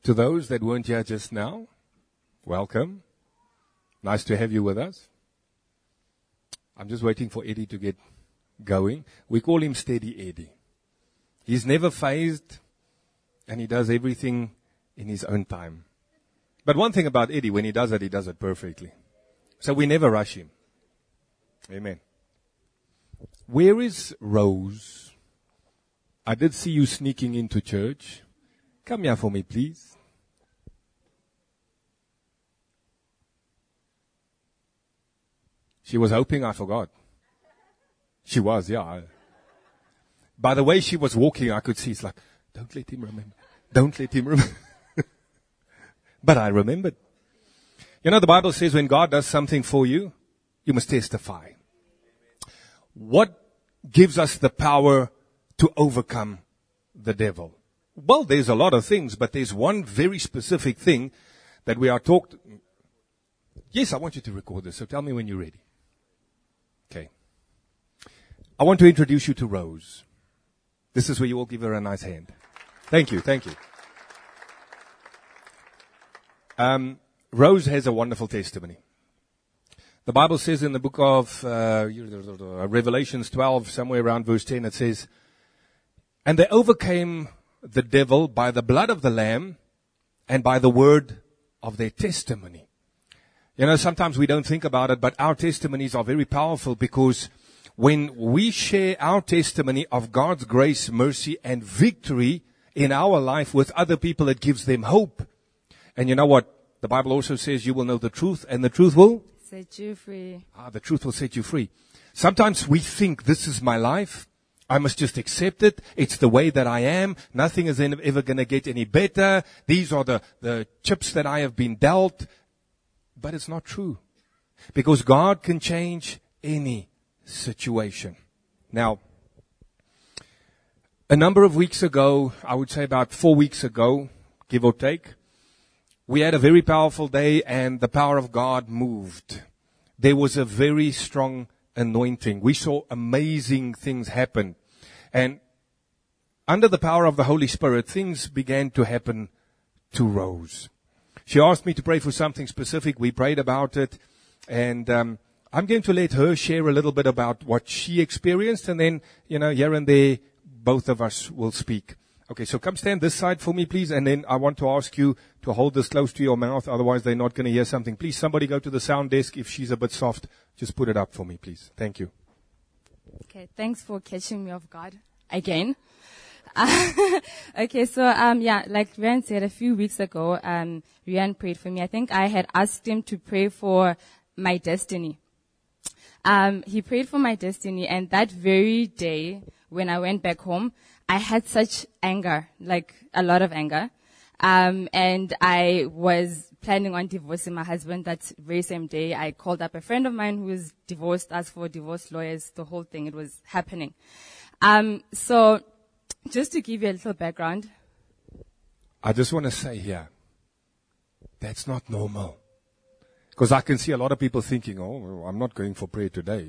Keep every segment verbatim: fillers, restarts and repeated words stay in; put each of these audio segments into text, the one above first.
To those that weren't here just now, welcome. Nice to have you with us. I'm just waiting for Eddie to get going. We call him Steady Eddie. He's never phased, and he does everything in his own time. But one thing about Eddie, when he does it, he does it perfectly. So we never rush him. Amen. Where is Rose? I did see you sneaking into church. Come here for me, please. She was hoping I forgot. She was, yeah. By the way she was walking, I could see, it's like, don't let him remember. Don't let him remember. But I remembered. You know, the Bible says when God does something for you, you must testify. What gives us the power to overcome the devil? Well, there's a lot of things, but there's one very specific thing that we are talked. Yes, I want you to record this, so tell me when you're ready. Okay. I want to introduce you to Rose. This is where you all give her a nice hand. Thank you, thank you. Um, Rose has a wonderful testimony. The Bible says in the book of uh, Revelations twelve, somewhere around verse ten, it says, and they overcame the devil by the blood of the Lamb and by the word of their testimony. You know, sometimes we don't think about it, but our testimonies are very powerful because when we share our testimony of God's grace, mercy, and victory in our life with other people, it gives them hope. And you know what? The Bible also says you will know the truth, and the truth will set you free. Ah, the truth will set you free. Sometimes we think this is my life. I must just accept it. It's the way that I am. Nothing is ever going to get any better. These are the, the chips that I have been dealt. But it's not true. Because God can change any situation. Now, a number of weeks ago, I would say about four weeks ago, give or take, we had a very powerful day and the power of God moved. There was a very strong anointing. We saw amazing things happen. And under the power of the Holy Spirit, things began to happen to Rose. She asked me to pray for something specific. We prayed about it. And um, I'm going to let her share a little bit about what she experienced. And then, you know, here and there, both of us will speak. Okay, so come stand this side for me, please. And then I want to ask you to hold this close to your mouth. Otherwise, they're not going to hear something. Please, somebody go to the sound desk. If she's a bit soft, just put it up for me, please. Thank you. Okay, thanks for catching me off guard again. Uh, okay, so um, yeah, like Rian said a few weeks ago, um, Rian prayed for me. I think I had asked him to pray for my destiny. Um, he prayed for my destiny, and that very day when I went back home, I had such anger, like a lot of anger. Um, and I was planning on divorcing my husband that very same day. I called up a friend of mine who was divorced, asked for divorce lawyers, the whole thing. It was happening. Um, so just to give you a little background. I just want to say here, that's not normal. Because I can see a lot of people thinking, oh, I'm not going for prayer today.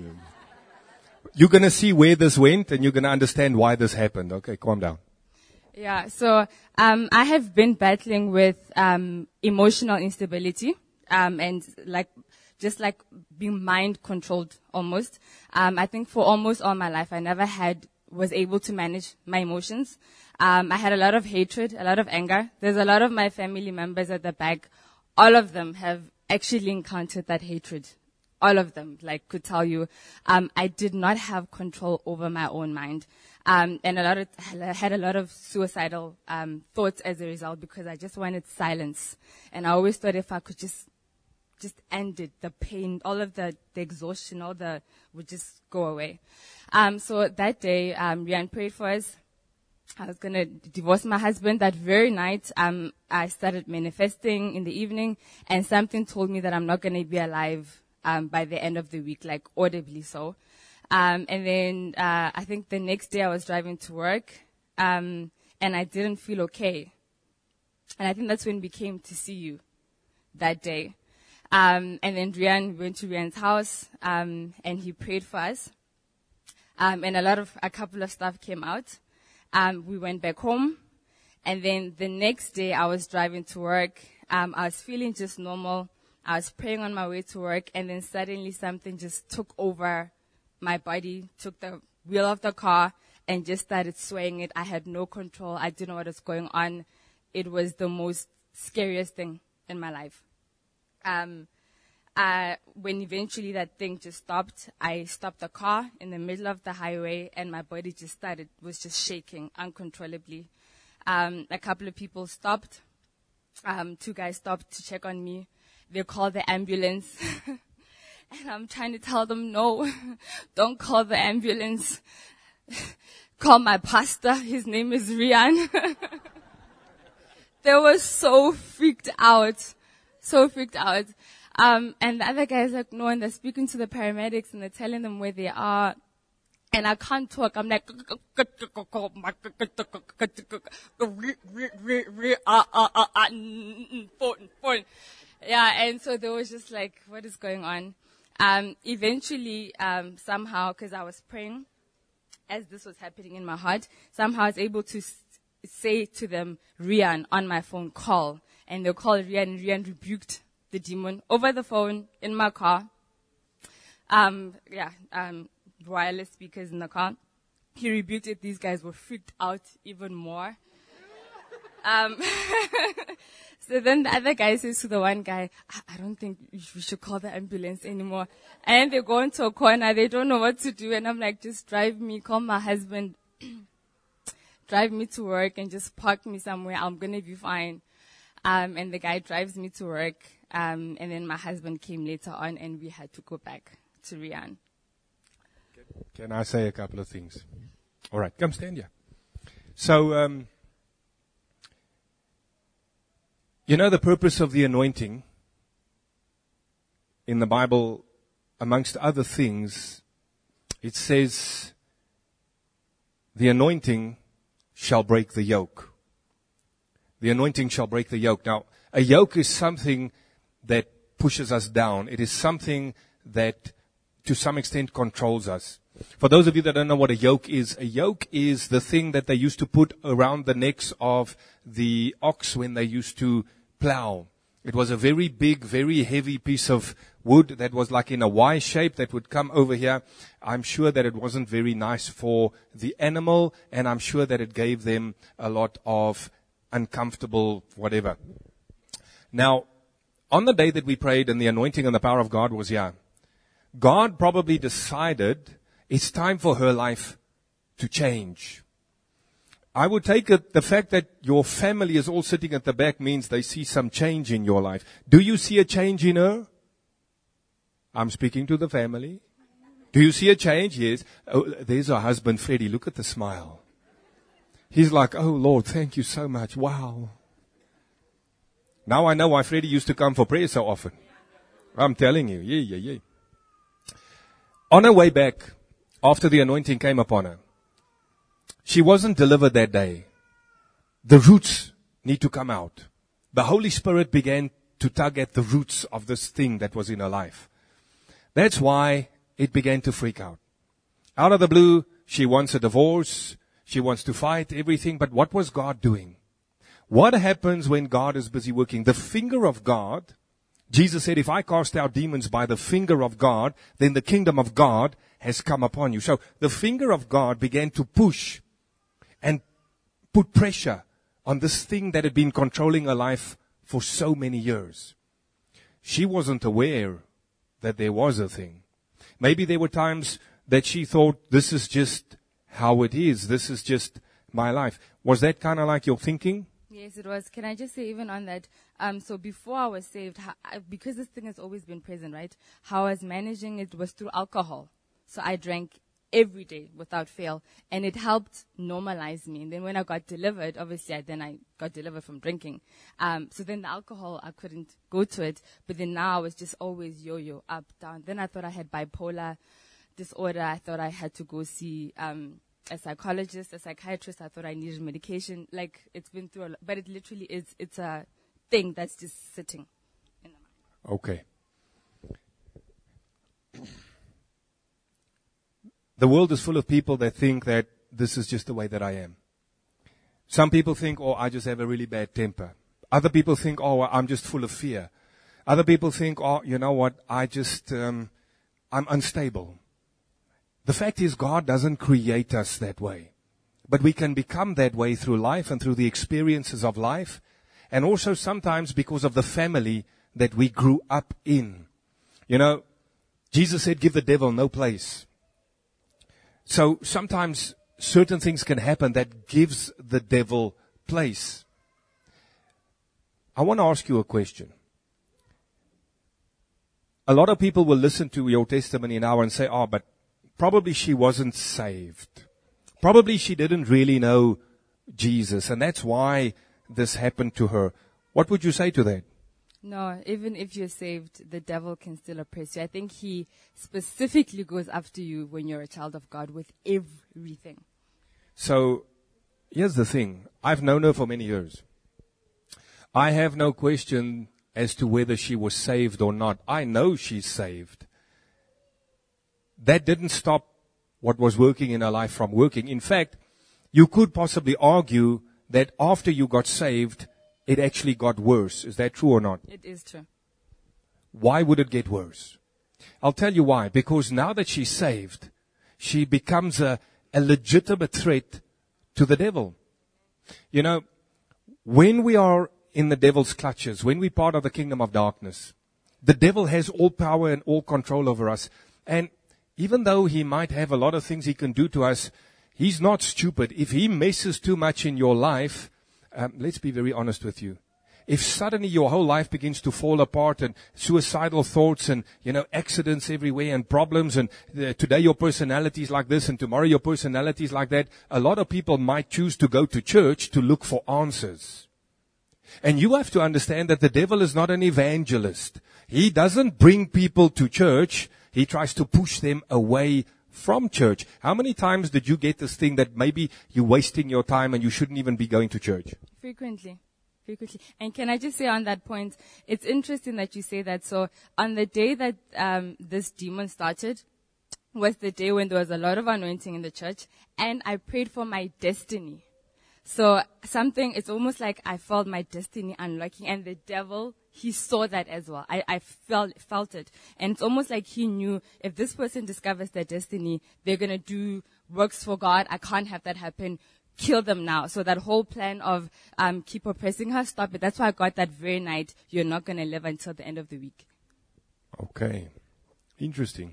You're going to see where this went and you're going to understand why this happened. Okay, calm down. Yeah, so um, I have been battling with um, emotional instability um, and like just like being mind controlled almost. Um, I think for almost all my life, I never had was able to manage my emotions. Um, I had a lot of hatred, a lot of anger. There's a lot of my family members at the back. All of them have actually encountered that hatred. All of them, like, could tell you, um, I did not have control over my own mind. Um, and a lot of, I had a lot of suicidal, um, thoughts as a result because I just wanted silence. And I always thought if I could just, just end it, the pain, all of the, the exhaustion, all the, would just go away. Um, so that day, um, Rian prayed for us. I was gonna divorce my husband that very night. Um, I started manifesting in the evening and something told me that I'm not gonna be alive, um, by the end of the week, like audibly so. Um, and then, uh, I think the next day I was driving to work, um, and I didn't feel okay. And I think that's when we came to see you that day. Um, and then Rian went to Rian's house, um, and he prayed for us. Um, and a lot of, a couple of stuff came out. Um, we went back home And then the next day I was driving to work. Um, I was feeling just normal. I was praying on my way to work, and then suddenly something just took over my body, took the wheel of the car, and just started swaying it. I had no control. I didn't know what was going on. It was the most scariest thing in my life. Um, uh, when eventually that thing just stopped, I stopped the car in the middle of the highway, and my body just started, was just shaking uncontrollably. Um, a couple of people stopped. Um, two guys stopped to check on me. They called the ambulance. And I'm trying to tell them, no, don't call the ambulance. Call my pastor. His name is Rian. They were so freaked out. So freaked out. Um, and the other guys like, no, and they're speaking to the paramedics and they're telling them where they are. And I can't talk. I'm like, yeah, and so they was just like, what is going on? Um, eventually, um, somehow, because I was praying as this was happening in my heart, somehow I was able to s- say to them, Rian, on my phone, call. And they called Rian, and Rian rebuked the demon over the phone in my car. Um, yeah, um, wireless speakers in the car. He rebuked it. These guys were freaked out even more. Um, so then the other guy says to the one guy, I, I don't think we should call the ambulance anymore. And they go into a corner. They don't know what to do. And I'm like, just drive me, call my husband, drive me to work and just park me somewhere. I'm going to be fine. Um, and the guy drives me to work. Um, and then my husband came later on and we had to go back to Rian. Can I say a couple of things? All right, come stand here. So, um, you know the purpose of the anointing in the Bible, amongst other things, it says, the anointing shall break the yoke. The anointing shall break the yoke. Now, a yoke is something that pushes us down. It is something that, to some extent, controls us. For those of you that don't know what a yoke is, a yoke is the thing that they used to put around the necks of the ox when they used to plow. It was a very big, very heavy piece of wood that was like in a Y shape that would come over here. I'm sure that it wasn't very nice for the animal, and I'm sure that it gave them a lot of uncomfortable whatever. Now, on the day that we prayed and the anointing and the power of God was here, God probably decided it's time for her life to change. I would take it, the fact that your family is all sitting at the back means they see some change in your life. Do you see a change in her? I'm speaking to the family. Do you see a change? Yes. Oh, there's her husband, Freddie. Look at the smile. He's like, oh Lord, thank you so much. Wow. Now I know why Freddie used to come for prayer so often. I'm telling you. Yeah, yeah, yeah. On her way back, after the anointing came upon her, she wasn't delivered that day. The roots need to come out. The Holy Spirit began to tug at the roots of this thing that was in her life. That's why it began to freak out. Out of the blue, she wants a divorce. She wants to fight everything. But what was God doing? What happens when God is busy working? The finger of God, Jesus said, if I cast out demons by the finger of God, then the kingdom of God has come upon you. So the finger of God began to push and put pressure on this thing that had been controlling her life for so many years. She wasn't aware that there was a thing. Maybe there were times that she thought, this is just how it is. This is just my life. Was that kind of like your thinking? Yes, it was. Can I just say, even on that, um, so before I was saved, how, I, because this thing has always been present, right? How I was managing it was through alcohol. So I drank every day without fail, and it helped normalize me. And then when I got delivered, obviously, I, then I got delivered from drinking. Um, so then the alcohol, I couldn't go to it. But then now I was just always yo-yo, up, down. Then I thought I had bipolar disorder. I thought I had to go see um, a psychologist, a psychiatrist. I thought I needed medication. Like, it's been through a lot. But it literally is, it's a thing that's just sitting in the mind. Okay. The world is full of people that think that this is just the way that I am. Some people think, oh, I just have a really bad temper. Other people think, oh, I'm just full of fear. Other people think, oh, you know what, I just, um, I'm unstable. The fact is, God doesn't create us that way. But we can become that way through life and through the experiences of life. And also sometimes because of the family that we grew up in. You know, Jesus said, give the devil no place. So sometimes certain things can happen that gives the devil place. I want to ask you a question. A lot of people will listen to your testimony now and say, oh, but probably she wasn't saved. Probably she didn't really know Jesus, and that's why this happened to her. What would you say to that? No, even if you're saved, the devil can still oppress you. I think he specifically goes after you when you're a child of God with everything. So, here's the thing. I've known her for many years. I have no question as to whether she was saved or not. I know she's saved. That didn't stop what was working in her life from working. In fact, you could possibly argue that after you got saved, it actually got worse. Is that true or not? It is true. Why would it get worse? I'll tell you why. Because now that she's saved, she becomes a, a legitimate threat to the devil. You know, when we are in the devil's clutches, when we're part of the kingdom of darkness, the devil has all power and all control over us. And even though he might have a lot of things he can do to us, he's not stupid. If he messes too much in your life, um, let's be very honest with you. If suddenly your whole life begins to fall apart and suicidal thoughts and, you know, accidents everywhere and problems and uh, today your personality is like this and tomorrow your personality is like that, a lot of people might choose to go to church to look for answers. And you have to understand that the devil is not an evangelist. He doesn't bring people to church. He tries to push them away from church. How many times did you get this thing that maybe you're wasting your time and you shouldn't even be going to church? Frequently. Frequently. And can I just say on that point, it's interesting that you say that. So on the day that um, this demon started was the day when there was a lot of anointing in the church, and I prayed for my destiny. So something, it's almost like I felt my destiny unlocking, and the devil, he saw that as well. I, I felt, felt it. And it's almost like he knew if this person discovers their destiny, they're going to do works for God. I can't have that happen. Kill them now. So that whole plan of um, keep oppressing her, stop it. That's why I got that very night, you're not going to live until the end of the week. Okay. Interesting.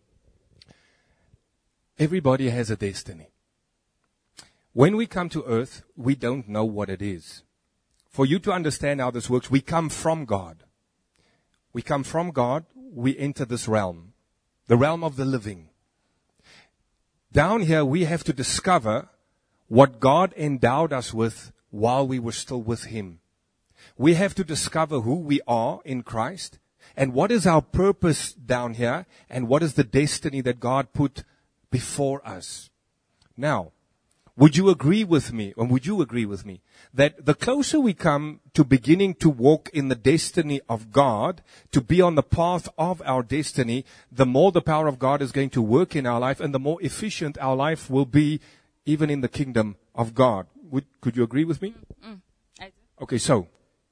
Everybody has a destiny. When we come to earth, we don't know what it is. For you to understand how this works, we come from God. We come from God, we enter this realm, the realm of the living. Down here, we have to discover what God endowed us with while we were still with Him. We have to discover who we are in Christ and what is our purpose down here and what is the destiny that God put before us. Now, would you agree with me, or would you agree with me, that the closer we come to beginning to walk in the destiny of God, to be on the path of our destiny, the more the power of God is going to work in our life and the more efficient our life will be even in the kingdom of God. Would, could you agree with me? Mm, I do. Okay, so,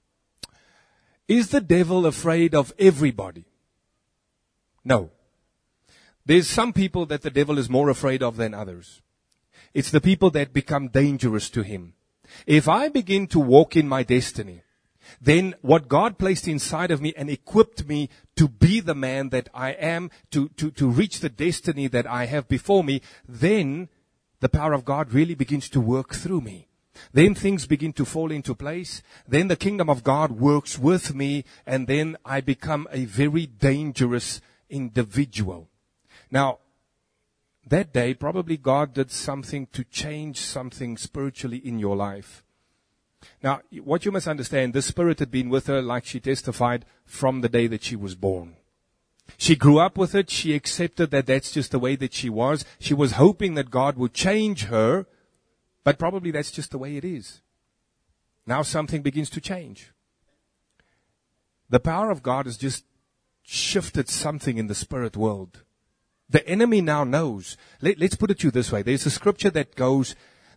is the devil afraid of everybody? No. There's some people that the devil is more afraid of than others. It's the people that become dangerous to him. If I begin to walk in my destiny, then what God placed inside of me and equipped me to be the man that I am, to, to, to reach the destiny that I have before me, then the power of God really begins to work through me. Then things begin to fall into place. Then the kingdom of God works with me, and then I become a very dangerous individual. Now, that day, probably God did something to change something spiritually in your life. Now, what you must understand, the Spirit had been with her, like she testified, from the day that she was born. She grew up with it. She accepted that that's just the way that she was. She was hoping that God would change her, but probably that's just the way it is. Now something begins to change. The power of God has just shifted something in the spirit world. The enemy now knows. Let, let's put it to you this way. There's a scripture that goes,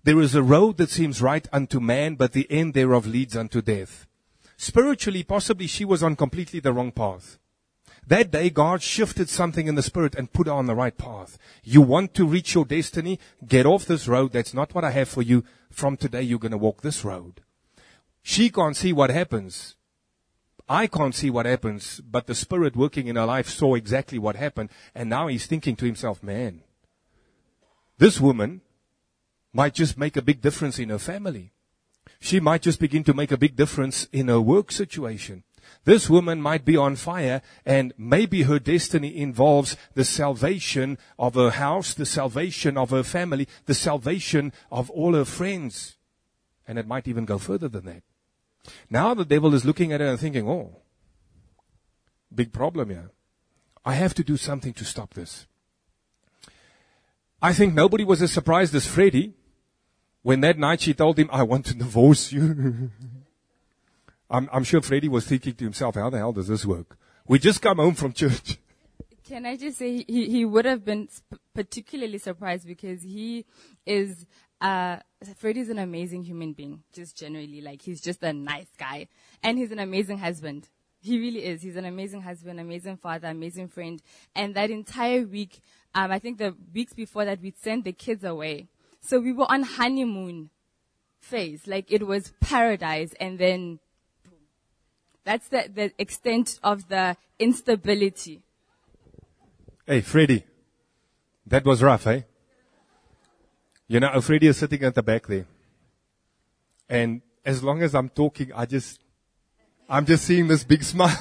There is a road that seems right unto man, but the end thereof leads unto death. Spiritually, possibly she was on completely the wrong path. That day, God shifted something in the spirit and put her on the right path. You want to reach your destiny? Get off this road. That's not what I have for you. From today, you're going to walk this road. She can't see what happens. I can't see what happens, but the Spirit working in her life saw exactly what happened. And now he's thinking to himself, man, this woman might just make a big difference in her family. She might just begin to make a big difference in her work situation. This woman might be on fire, and maybe her destiny involves the salvation of her house, the salvation of her family, the salvation of all her friends. And it might even go further than that. Now the devil is looking at her and thinking, oh, big problem here. I have to do something to stop this. I think nobody was as surprised as Freddie when that night she told him, I want to divorce you. I'm, I'm sure Freddie was thinking to himself, how the hell does this work? We just come home from church. Can I just say he, he would have been sp- particularly surprised because he is, uh, Freddie's an amazing human being, just generally. Like, he's just a nice guy. And he's an amazing husband. He really is. He's an amazing husband, amazing father, amazing friend. And that entire week, um, I think the weeks before that, we'd sent the kids away. So we were on honeymoon phase. Like, it was paradise. And then, boom. That's the, the extent of the instability. Hey, Freddie, that was rough, eh? You know, Freddie is sitting at the back there. And as long as I'm talking, I just, I'm just seeing this big smile.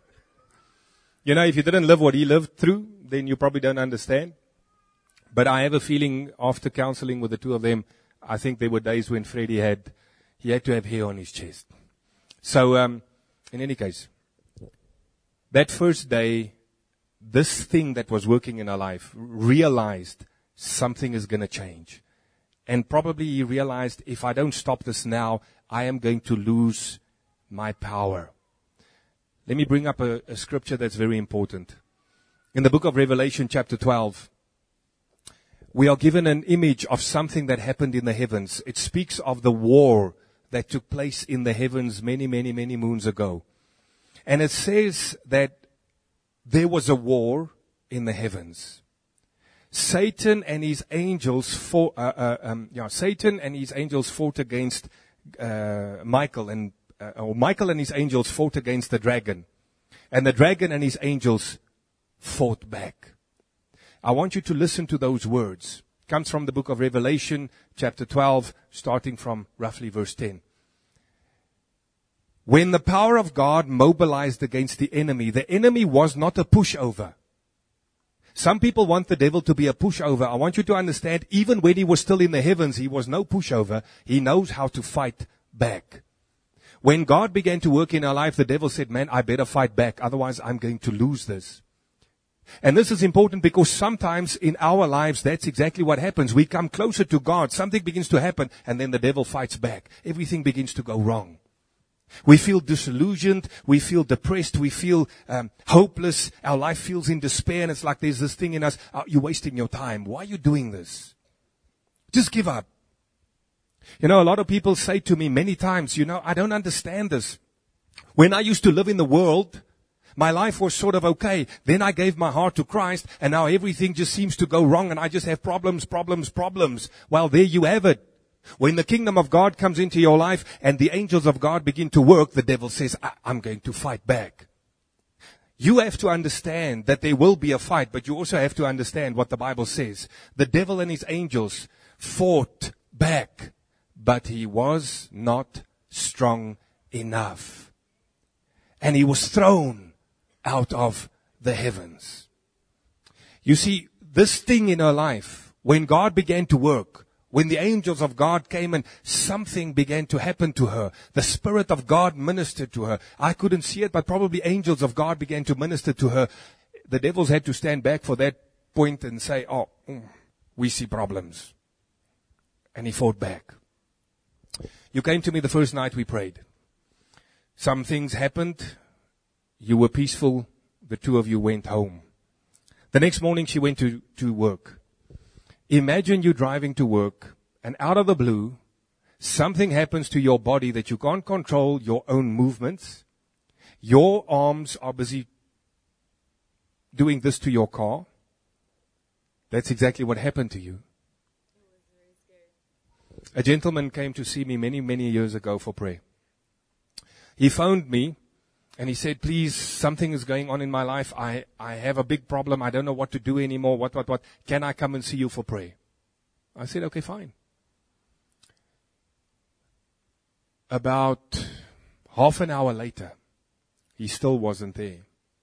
You know, if you didn't live what he lived through, then you probably don't understand. But I have a feeling after counseling with the two of them, I think there were days when Freddie had, he had to have hair on his chest. So, um, in any case, that first day, this thing that was working in her life realized something is going to change. And probably he realized, if I don't stop this now, I am going to lose my power. Let me bring up a, a scripture that's very important. In the book of Revelation, chapter twelve, we are given an image of something that happened in the heavens. It speaks of the war that took place in the heavens many, many, many moons ago. And it says that there was a war in the heavens. Satan and his angels fought, uh, uh, um, yeah, Satan and his angels fought against uh, Michael, and uh, or Michael and his angels fought against the dragon, and the dragon and his angels fought back. I want you to listen to those words. It comes from the book of Revelation, chapter twelve, starting from roughly verse ten. When the power of God mobilized against the enemy, the enemy was not a pushover. Some people want the devil to be a pushover. I want you to understand, even when he was still in the heavens, he was no pushover. He knows how to fight back. When God began to work in our life, the devil said, man, I better fight back. Otherwise, I'm going to lose this. And this is important because sometimes in our lives, that's exactly what happens. We come closer to God. Something begins to happen, and then the devil fights back. Everything begins to go wrong. We feel disillusioned, we feel depressed, we feel um, hopeless, our life feels in despair, and it's like there's this thing in us, oh, you're wasting your time. Why are you doing this? Just give up. You know, a lot of people say to me many times, you know, I don't understand this. When I used to live in the world, my life was sort of okay. Then I gave my heart to Christ, and now everything just seems to go wrong, and I just have problems, problems, problems. Well, there you have it. When the kingdom of God comes into your life and the angels of God begin to work, the devil says, I- I'm going to fight back. You have to understand that there will be a fight, but you also have to understand what the Bible says. The devil and his angels fought back, but he was not strong enough. And he was thrown out of the heavens. You see, this thing in her life, when God began to work, when the angels of God came and something began to happen to her, the Spirit of God ministered to her. I couldn't see it, but probably angels of God began to minister to her. The devils had to stand back for that point and say, oh, we see problems. And he fought back. You came to me the first night we prayed. Some things happened. You were peaceful. The two of you went home. The next morning she went to, to work. Imagine you driving to work and out of the blue, something happens to your body that you can't control your own movements. Your arms are busy doing this to your car. That's exactly what happened to you. A gentleman came to see me many, many years ago for prayer. He phoned me and he said, please, something is going on in my life. I, I have a big problem. I don't know what to do anymore. What, what, what? Can I come and see you for prayer? I said, okay, fine. About half an hour later, he still wasn't there.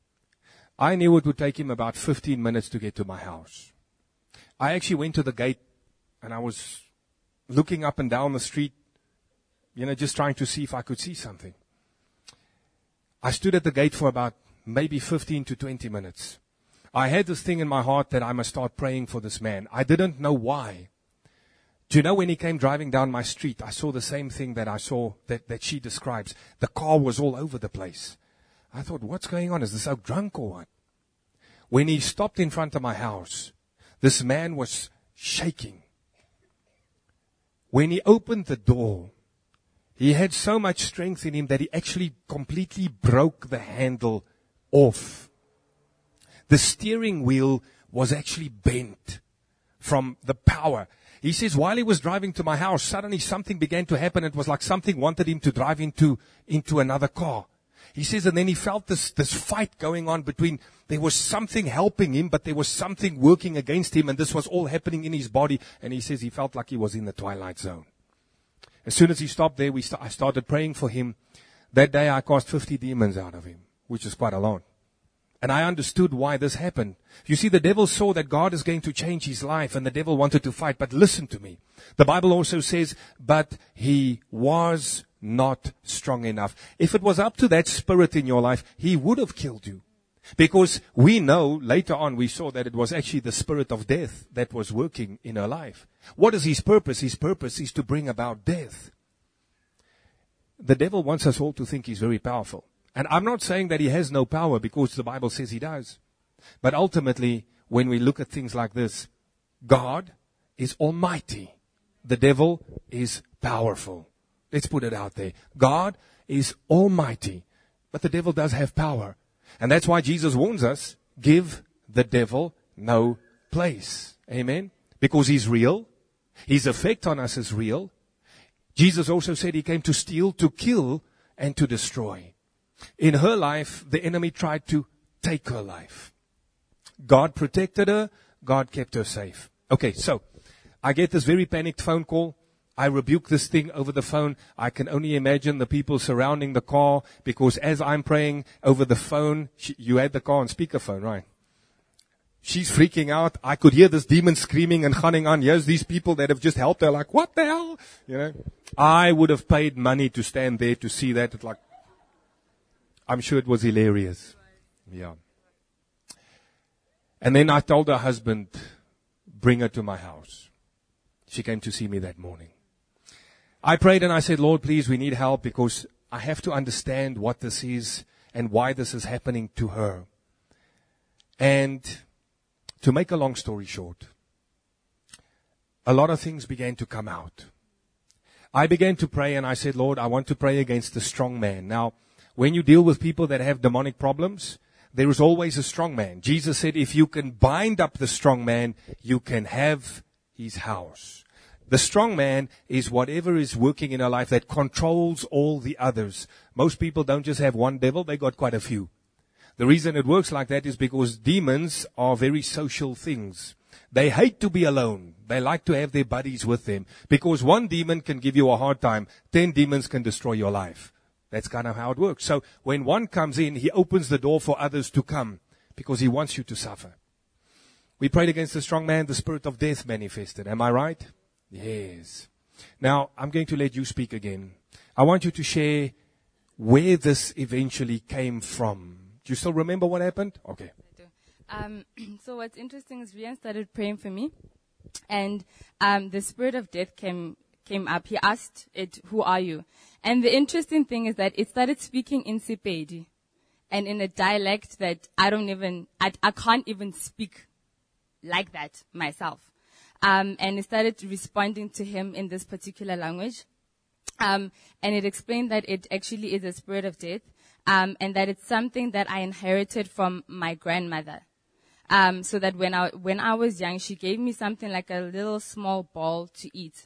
I knew it would take him about fifteen minutes to get to my house. I actually went to the gate and I was looking up and down the street, you know, just trying to see if I could see something. I stood at the gate for about maybe fifteen to twenty minutes. I had this thing in my heart that I must start praying for this man. I didn't know why. Do you know, when he came driving down my street, I saw the same thing that I saw, that, that she describes. The car was all over the place. I thought, what's going on? Is this oak drunk or what? When he stopped in front of my house, this man was shaking. When he opened the door, he had so much strength in him that he actually completely broke the handle off. The steering wheel was actually bent from the power. He says, while he was driving to my house, suddenly something began to happen. It was like something wanted him to drive into, into another car. He says, and then he felt this, this fight going on between, there was something helping him, but there was something working against him, and this was all happening in his body. And he says he felt like he was in the twilight zone. As soon as he stopped there, we st- I started praying for him. That day I cast fifty demons out of him, which is quite a lot. And I understood why this happened. You see, the devil saw that God is going to change his life, and the devil wanted to fight. But listen to me. The Bible also says, but he was not strong enough. If it was up to that spirit in your life, he would have killed you. Because we know, later on we saw that it was actually the spirit of death that was working in her life. What is his purpose? His purpose is to bring about death. The devil wants us all to think he's very powerful. And I'm not saying that he has no power, because the Bible says he does. But ultimately, when we look at things like this, God is almighty. The devil is powerful. Let's put it out there. God is almighty, but the devil does have power. And that's why Jesus warns us, give the devil no place. Amen? Because he's real. His effect on us is real. Jesus also said he came to steal, to kill, and to destroy. In her life, the enemy tried to take her life. God protected her. God kept her safe. Okay, so I get this very panicked phone call. I rebuke this thing over the phone. I can only imagine the people surrounding the car, because as I'm praying over the phone, she, you had the car on speakerphone, right? She's freaking out. I could hear this demon screaming and gunning on. Here's these people that have just helped her. Like, what the hell? You know, I would have paid money to stand there to see that. It's like, I'm sure it was hilarious. Yeah. And then I told her husband, bring her to my house. She came to see me that morning. I prayed and I said, Lord, please, we need help, because I have to understand what this is and why this is happening to her. And to make a long story short, a lot of things began to come out. I began to pray and I said, Lord, I want to pray against the strong man. Now, when you deal with people that have demonic problems, there is always a strong man. Jesus said, if you can bind up the strong man, you can have his house. The strong man is whatever is working in our life that controls all the others. Most people don't just have one devil, they got quite a few. The reason it works like that is because demons are very social things. They hate to be alone. They like to have their buddies with them. Because one demon can give you a hard time, ten demons can destroy your life. That's kind of how it works. So when one comes in, he opens the door for others to come, because he wants you to suffer. We prayed against the strong man, the spirit of death manifested. Am I right? Yes. Now, I'm going to let you speak again. I want you to share where this eventually came from. Do you still remember what happened? Okay. I do. Um, so what's interesting is Rian started praying for me, and um, the spirit of death came came up. He asked it, who are you? And the interesting thing is that it started speaking in Sepedi, and in a dialect that I don't even, I, I can't even speak like that myself. Um, and it started responding to him in this particular language. Um, and it explained that it actually is a spirit of death, um, and that it's something that I inherited from my grandmother. Um, so that when I when I was young, she gave me something like a little small ball to eat.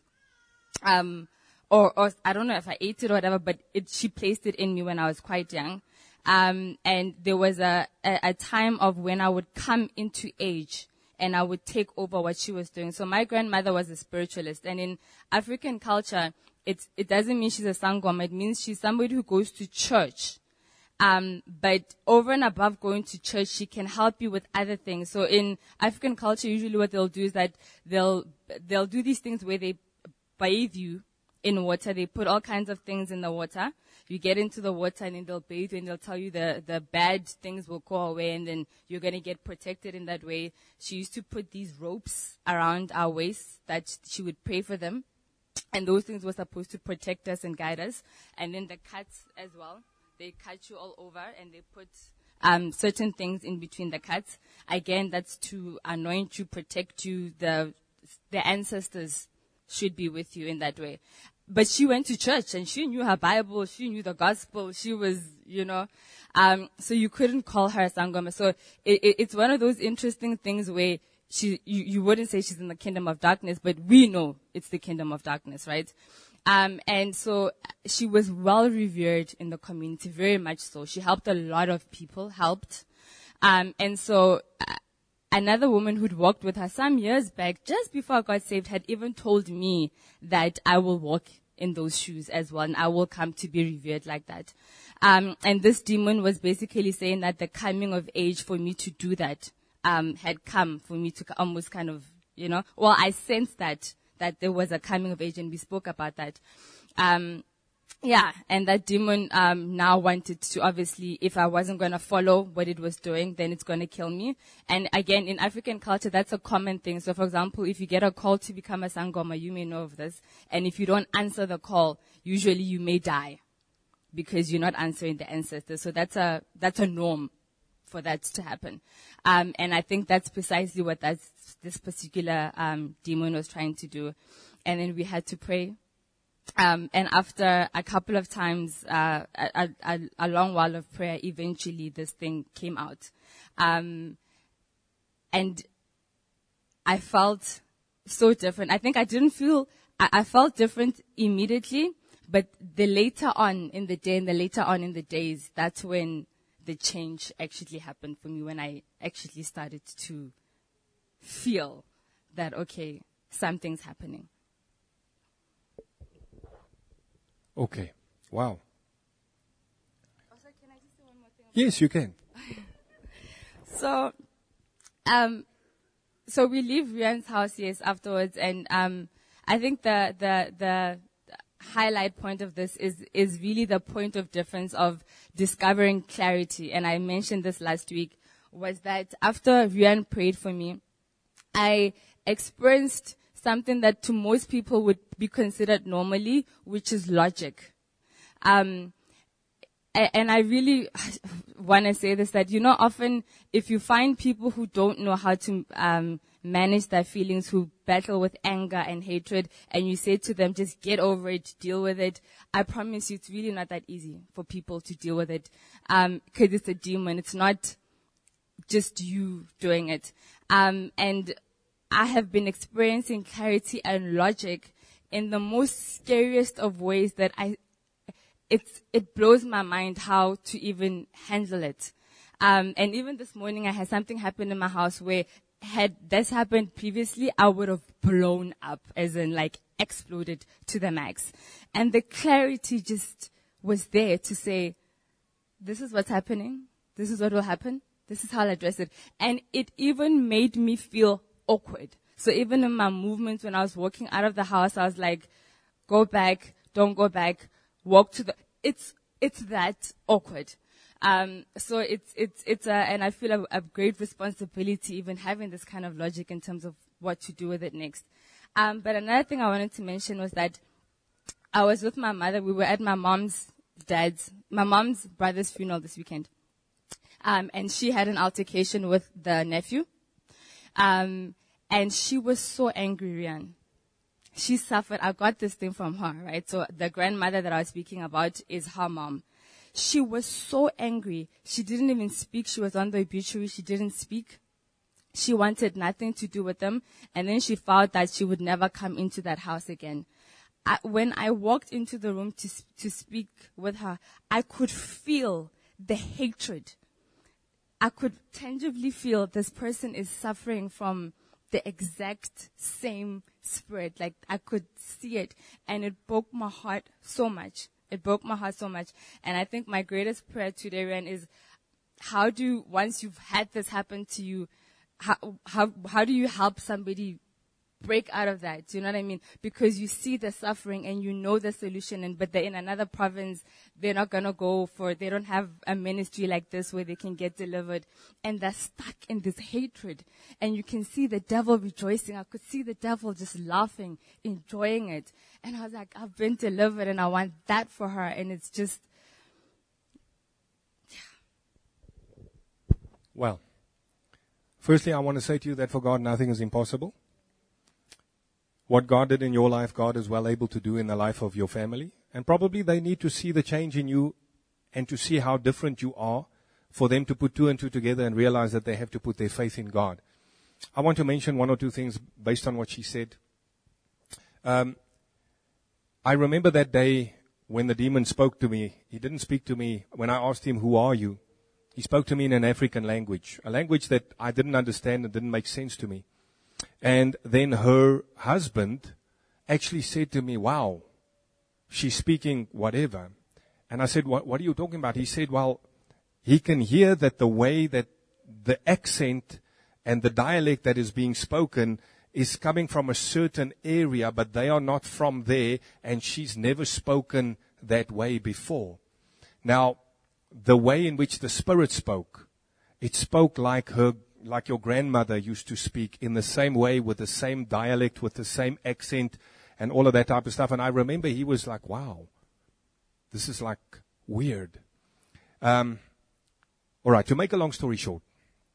Um, or, or I don't know if I ate it or whatever, but it, she placed it in me when I was quite young. Um, and there was a, a, a time of when I would come into age and I would take over what she was doing. So my grandmother was a spiritualist, and in African culture, it's, it doesn't mean she's a sangoma. It means she's somebody who goes to church. Um, but over and above going to church, she can help you with other things. So in African culture, usually what they'll do is that they'll, they'll do these things where they bathe you in water. They put all kinds of things in the water. You get into the water and then they'll bathe you and they'll tell you the, the bad things will go away and then you're going to get protected in that way. She used to put these ropes around our waists that she would pray for them. And those things were supposed to protect us and guide us. And then the cuts as well. They cut you all over and they put um, certain things in between the cuts. Again, that's to anoint you, protect you. The, the ancestors should be with you in that way. But she went to church and she knew her Bible, she knew the gospel, she was, you know, um, so you couldn't call her a sangoma. So it, it, it's one of those interesting things where she, you, you wouldn't say she's in the kingdom of darkness, but we know it's the kingdom of darkness, right? Um, and so she was well revered in the community, very much so. She helped a lot of people, helped. Um, and so uh, another woman who'd walked with her some years back, just before I got saved, had even told me that I will walk in those shoes as well, and I will come to be revered like that. Um, and this demon was basically saying that the coming of age for me to do that um, had come, for me to almost kind of, you know, well, I sensed that, that there was a coming of age, and we spoke about that. Um, Yeah, and that demon um, now wanted to, obviously, if I wasn't going to follow what it was doing, then it's going to kill me. And again, in African culture, that's a common thing. So, for example, if you get a call to become a sangoma, you may know of this. And if you don't answer the call, usually you may die because you're not answering the ancestors. So that's a that's a norm for that to happen. Um, and I think that's precisely what that's, this particular um, demon was trying to do. And then we had to pray. Um, and after a couple of times, uh, a, a, a long while of prayer, eventually this thing came out. Um, and I felt so different. I think I didn't feel, I, I felt different immediately, but the later on in the day and the later on in the days, that's when the change actually happened for me, when I actually started to feel that, okay, something's happening. Okay. Wow. Also, can I just say one more thing? Yes, you can. So, um, so we leave Rian's house, yes, afterwards, and um, I think the the the highlight point of this is is really the point of difference of discovering clarity. And I mentioned this last week, was that after Rian prayed for me, I experienced something that to most people would be considered normally, which is logic. Um, and I really want to say this, that, you know, often if you find people who don't know how to um, manage their feelings, who battle with anger and hatred, and you say to them, just get over it, deal with it, I promise you it's really not that easy for people to deal with it, um, because it's a demon. It's not just you doing it. Um, and I have been experiencing clarity and logic in the most scariest of ways that I, it's, it blows my mind how to even handle it. Um, and even this morning I had something happen in my house where had this happened previously, I would have blown up, as in like exploded to the max. And the clarity just was there to say, this is what's happening. This is what will happen. This is how I'll address it. And it even made me feel awkward. So even in my movements when I was walking out of the house, I was like, go back, don't go back, walk to the, it's, it's that awkward. Um, so it's, it's, it's a, and I feel a, a great responsibility even having this kind of logic in terms of what to do with it next. Um, but another thing I wanted to mention was that I was with my mother. We were at my mom's dad's, my mom's brother's funeral this weekend. Um, and she had an altercation with the nephew. Um, And she was so angry, Rian. She suffered. I got this thing from her, right? So the grandmother that I was speaking about is her mom. She was so angry. She didn't even speak. She was on the obituary. She didn't speak. She wanted nothing to do with them. And then she vowed that she would never come into that house again. I, when I walked into the room to to speak with her, I could feel the hatred. I could tangibly feel this person is suffering from the exact same spirit. Like, I could see it, and it broke my heart so much. It broke my heart so much. And I think my greatest prayer today, Ren, is how do, once you've had this happen to you, how, how, how do you help somebody break out of that? Do you know what I mean? Because you see the suffering and you know the solution, and but they're in another province, they're not gonna go for, they don't have a ministry like this where they can get delivered, and they're stuck in this hatred. And you can see the devil rejoicing. I could see the devil just laughing, enjoying it. And I was like, I've been delivered, and I want that for her. And it's just, yeah. Well, firstly, I want to say to you that for God, nothing is impossible. What God did in your life, God is well able to do in the life of your family. And probably they need to see the change in you and to see how different you are for them to put two and two together and realize that they have to put their faith in God. I want to mention one or two things based on what she said. Um, I remember that day when the demon spoke to me. He didn't speak to me when I asked him, "Who are you?" He spoke to me in an African language, a language that I didn't understand and didn't make sense to me. And then her husband actually said to me, "Wow, she's speaking whatever." And I said, what, what are you talking about? He said, well, he can hear that the way that the accent and the dialect that is being spoken is coming from a certain area, but they are not from there, and she's never spoken that way before. Now, the way in which the Spirit spoke, it spoke like her like your grandmother used to speak, in the same way, with the same dialect, with the same accent, and all of that type of stuff. And I remember he was like, wow, this is like weird. Um, all right, to make a long story short,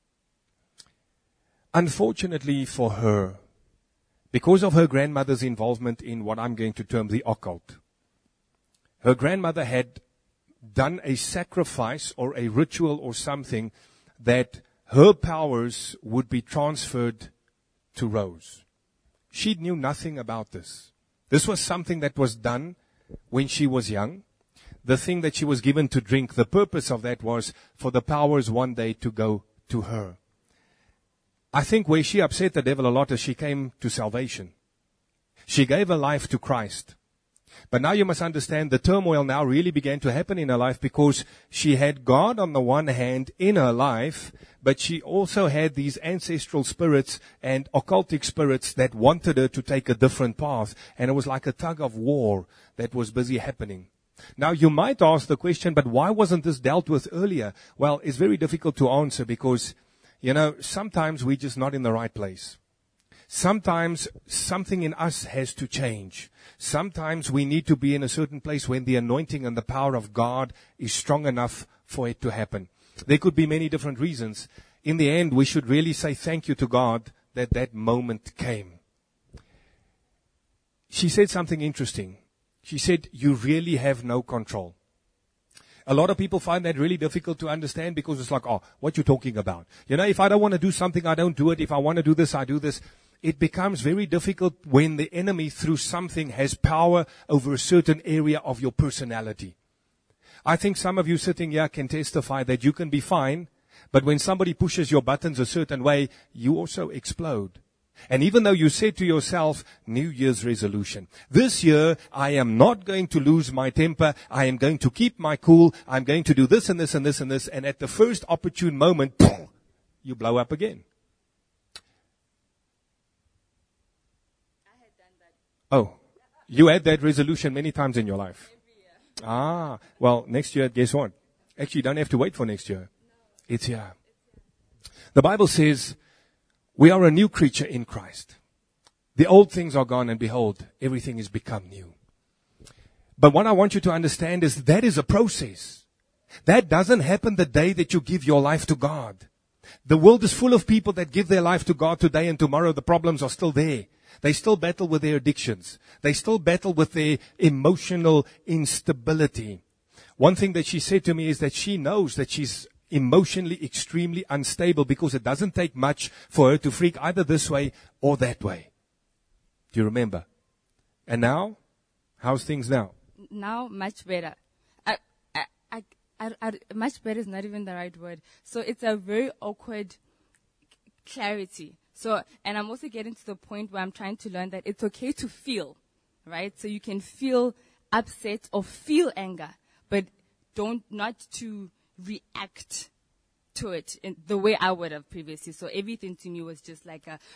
unfortunately for her, because of her grandmother's involvement in what I'm going to term the occult, her grandmother had done a sacrifice or a ritual or something that her powers would be transferred to Rose. She knew nothing about this. This was something that was done when she was young. The thing that she was given to drink, the purpose of that was for the powers one day to go to her. I think where she upset the devil a lot is she came to salvation. She gave her life to Christ. But now you must understand the turmoil now really began to happen in her life because she had God on the one hand in her life, but she also had these ancestral spirits and occultic spirits that wanted her to take a different path. And it was like a tug of war that was busy happening. Now you might ask the question, but why wasn't this dealt with earlier? Well, it's very difficult to answer because, you know, sometimes we're just not in the right place. Sometimes something in us has to change. Sometimes we need to be in a certain place when the anointing and the power of God is strong enough for it to happen. There could be many different reasons. In the end, we should really say thank you to God that that moment came. She said something interesting. She said, you really have no control. A lot of people find that really difficult to understand because it's like, oh, what you talking about? You know, if I don't want to do something, I don't do it. If I want to do this, I do this. It becomes very difficult when the enemy, through something, has power over a certain area of your personality. I think some of you sitting here can testify that you can be fine, but when somebody pushes your buttons a certain way, you also explode. And even though you said to yourself, New Year's resolution, this year I am not going to lose my temper, I am going to keep my cool, I'm going to do this and this and this and this, and at the first opportune moment, you blow up again. Oh, you had that resolution many times in your life. Ah, well, next year, guess what? Actually, you don't have to wait for next year. It's here. The Bible says, we are a new creature in Christ. The old things are gone, and behold, everything has become new. But what I want you to understand is that is a process. That doesn't happen the day that you give your life to God. The world is full of people that give their life to God today, and tomorrow the problems are still there. They still battle with their addictions. They still battle with their emotional instability. One thing that she said to me is that she knows that she's emotionally extremely unstable because it doesn't take much for her to freak either this way or that way. Do you remember? And now, how's things now? Now, much better. I, I, I, I, I, much better is not even the right word. So it's a very awkward clarity. So, and I'm also getting to the point where I'm trying to learn that it's okay to feel, right? So you can feel upset or feel anger, but don't, not to react to it in the way I would have previously. So everything to me was just like a,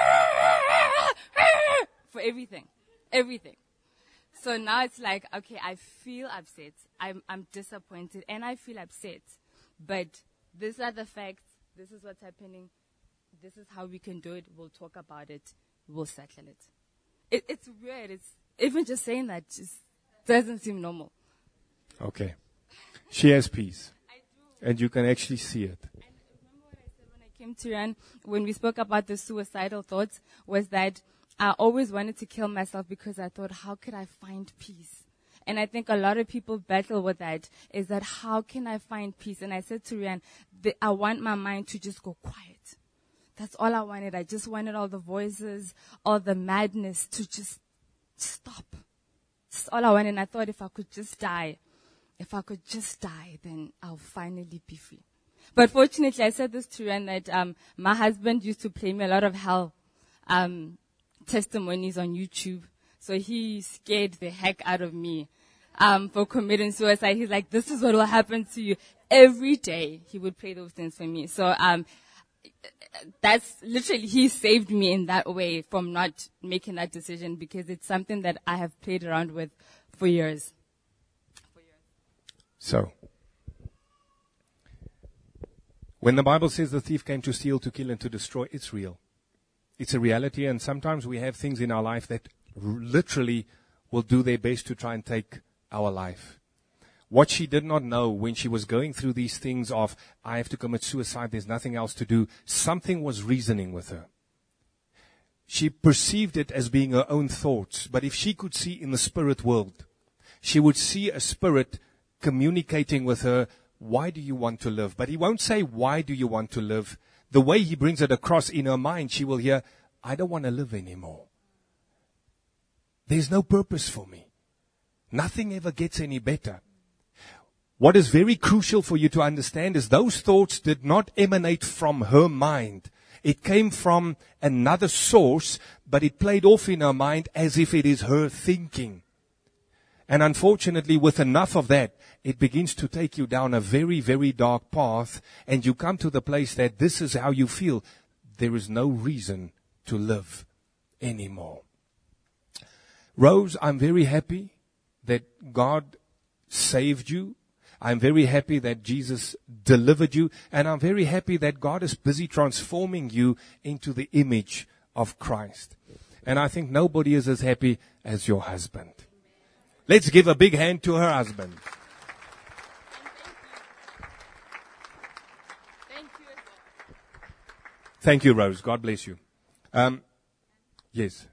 for everything, everything. So now it's like, okay, I feel upset, I'm, I'm disappointed, and I feel upset. But these are the facts, this is what's happening, this is how we can do it, we'll talk about it, we'll settle it. it it's weird, it's, even just saying that just doesn't seem normal. Okay. She has peace. I do. And you can actually see it. And remember what I said when I came to Rand, when we spoke about the suicidal thoughts, was that I always wanted to kill myself because I thought, how could I find peace? And I think a lot of people battle with that, is that how can I find peace? And I said to Rian, that I want my mind to just go quiet. That's all I wanted. I just wanted all the voices, all the madness to just stop. That's all I wanted. And I thought if I could just die, if I could just die, then I'll finally be free. But fortunately, I said this to Rian, that um, my husband used to play me a lot of hell um, testimonies on YouTube. So he scared the heck out of me um, for committing suicide. He's like, this is what will happen to you. Every day he would play those things for me. So um, that's literally, he saved me in that way from not making that decision, because it's something that I have played around with for years. For years. So, when the Bible says the thief came to steal, to kill, and to destroy, it's real. It's a reality, and sometimes we have things in our life that r- literally will do their best to try and take our life. What she did not know when she was going through these things of, I have to commit suicide, there's nothing else to do, something was reasoning with her. She perceived it as being her own thoughts, but if she could see in the spirit world, she would see a spirit communicating with her, why do you want to live? But he won't say, why do you want to live? The way he brings it across in her mind, she will hear, I don't want to live anymore. There's no purpose for me. Nothing ever gets any better. What is very crucial for you to understand is those thoughts did not emanate from her mind. It came from another source, but it played off in her mind as if it is her thinking. And unfortunately, with enough of that, it begins to take you down a very, very dark path, and you come to the place that this is how you feel. There is no reason to live anymore. Rose, I'm very happy that God saved you. I'm very happy that Jesus delivered you, and I'm very happy that God is busy transforming you into the image of Christ. And I think nobody is as happy as your husband. Let's give a big hand to her husband. Thank you as well. Thank you, Rose. God bless you. Um, yes.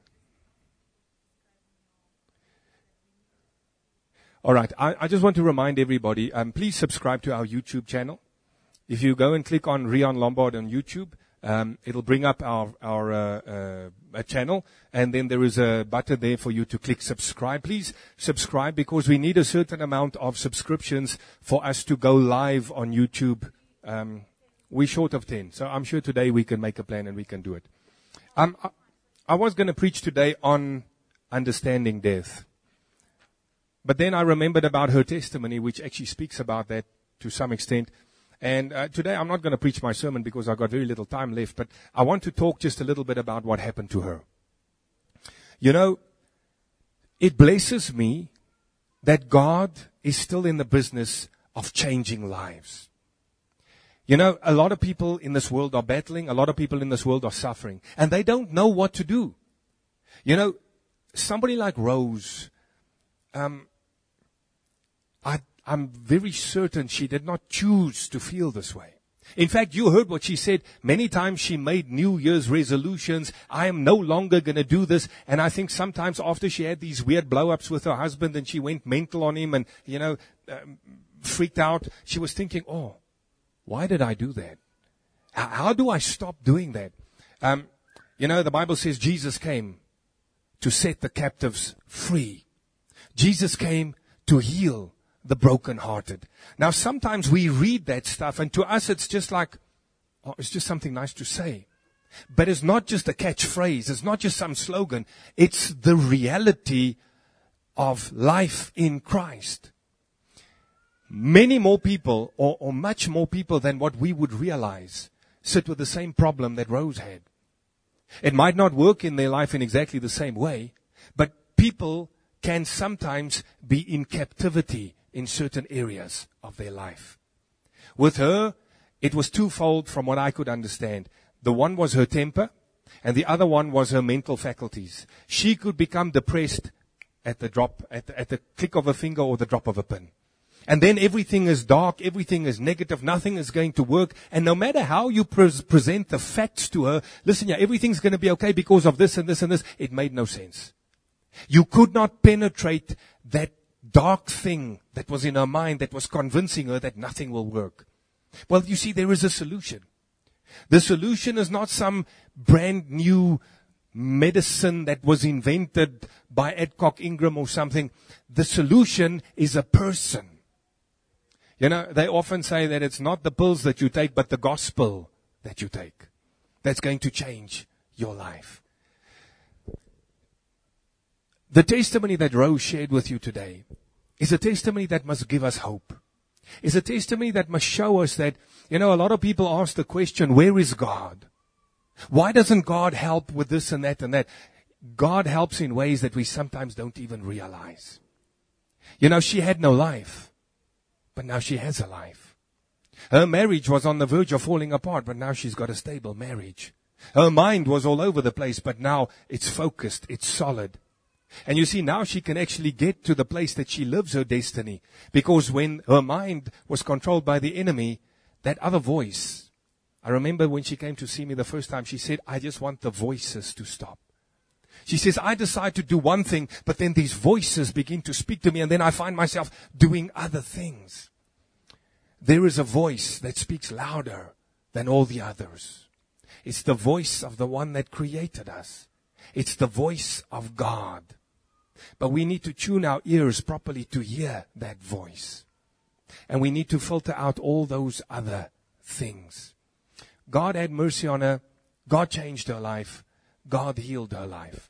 All right. I, I just want to remind everybody, um, please subscribe to our YouTube channel. If you go and click on Rian Lombard on YouTube, um, it'll bring up our, our uh, uh, a channel, and then there is a button there for you to click subscribe. Please subscribe, because we need a certain amount of subscriptions for us to go live on YouTube. Um, we're short of ten, so I'm sure today we can make a plan and we can do it. Um, I, I was going to preach today on understanding death. But then I remembered about her testimony, which actually speaks about that to some extent. And uh, today I'm not going to preach my sermon because I've got very little time left, but I want to talk just a little bit about what happened to her. You know, it blesses me that God is still in the business of changing lives. You know, a lot of people in this world are battling, a lot of people in this world are suffering, and they don't know what to do. You know, somebody like Rose, um, I, I'm very certain she did not choose to feel this way. In fact, you heard what she said. Many times she made New Year's resolutions. I am no longer going to do this. And I think sometimes after she had these weird blow-ups with her husband and she went mental on him and, you know, um, freaked out, she was thinking, oh, why did I do that? How, how do I stop doing that? Um, you know, the Bible says Jesus came to set the captives free. Jesus came to heal the brokenhearted. Now, sometimes we read that stuff, and to us it's just like, oh, it's just something nice to say. But it's not just a catchphrase. It's not just some slogan. It's the reality of life in Christ. Many more people, or, or much more people than what we would realize, sit with the same problem that Rose had. It might not work in their life in exactly the same way, but people can sometimes be in captivity in certain areas of their life. With her, it was twofold from what I could understand. The one was her temper, and the other one was her mental faculties. She could become depressed at the drop, at the, at the click of a finger or the drop of a pin. And then everything is dark, everything is negative, nothing is going to work. And no matter how you pre- present the facts to her, listen, yeah, everything's going to be okay because of this and this and this, it made no sense. You could not penetrate that dark thing that was in her mind that was convincing her that nothing will work. Well, you see, there is a solution. The solution is not some brand new medicine that was invented by Adcock Ingram or something. The solution is a person. You know, they often say that it's not the pills that you take, but the gospel that you take that's going to change your life. The testimony that Rose shared with you today is a testimony that must give us hope. It's a testimony that must show us that, you know, a lot of people ask the question, where is God? Why doesn't God help with this and that and that? God helps in ways that we sometimes don't even realize. You know, she had no life, but now she has a life. Her marriage was on the verge of falling apart, but now she's got a stable marriage. Her mind was all over the place, but now it's focused, it's solid. And you see, now she can actually get to the place that she lives her destiny. Because when her mind was controlled by the enemy, that other voice, I remember when she came to see me the first time, she said, I just want the voices to stop. She says, I decide to do one thing, but then these voices begin to speak to me, and then I find myself doing other things. There is a voice that speaks louder than all the others. It's the voice of the one that created us. It's the voice of God. But we need to tune our ears properly to hear that voice. And we need to filter out all those other things. God had mercy on her. God changed her life. God healed her life.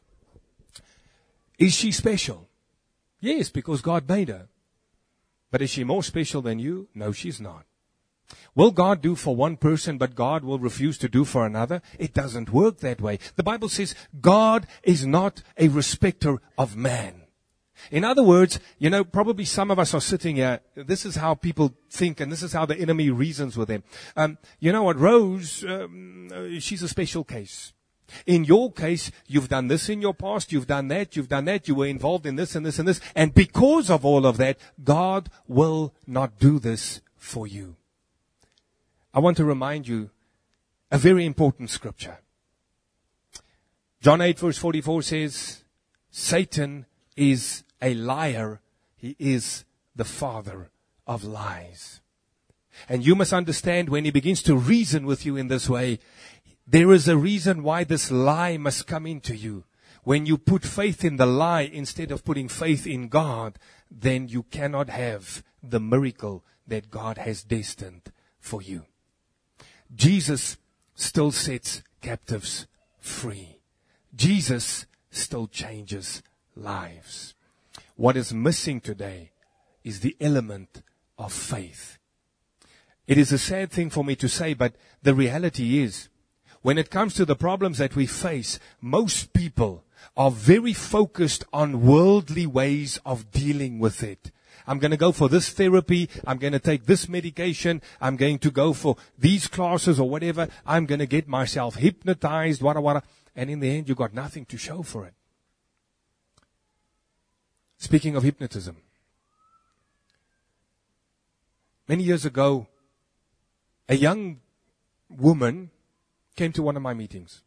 Is she special? Yes, because God made her. But is she more special than you? No, she's not. Will God do for one person, but God will refuse to do for another? It doesn't work that way. The Bible says God is not a respecter of man. In other words, you know, probably some of us are sitting here. This is how people think, and this is how the enemy reasons with them. Um, you know what, Rose, um, she's a special case. In your case, you've done this in your past, you've done that, you've done that, you were involved in this and this and this. And because of all of that, God will not do this for you. I want to remind you a very important scripture. John eight verse forty-four says, Satan is a liar. He is the father of lies. And you must understand, when he begins to reason with you in this way, there is a reason why this lie must come into you. When you put faith in the lie instead of putting faith in God, then you cannot have the miracle that God has destined for you. Jesus still sets captives free. Jesus still changes lives. What is missing today is the element of faith. It is a sad thing for me to say, but the reality is, when it comes to the problems that we face, most people are very focused on worldly ways of dealing with it. I'm going to go for this therapy. I'm going to take this medication. I'm going to go for these classes or whatever. I'm going to get myself hypnotized, wada wada. And in the end, you got nothing to show for it. Speaking of hypnotism, many years ago, a young woman came to one of my meetings.